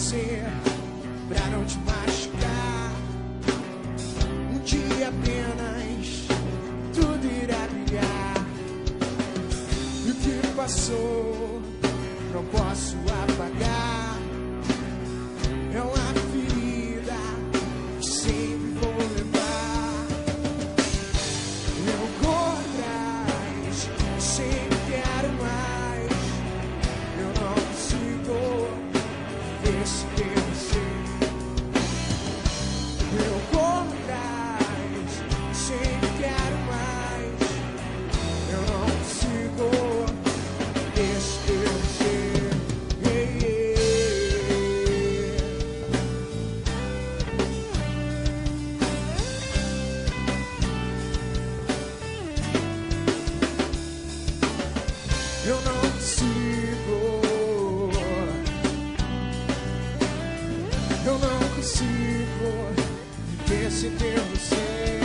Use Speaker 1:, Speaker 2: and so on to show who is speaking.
Speaker 1: você pra não te machucar. Um dia apenas tudo irá brilhar. E o que passou não posso apagar. É uma ferida que sempre vou levar. Eu corro atrás, sempre quero mais. Eu não consigo ver se tem você. Eu corro atrás, sempre quero mais. Eu não consigo ver se tem você. Eu não consigo, eu não consigo viver sem ter você.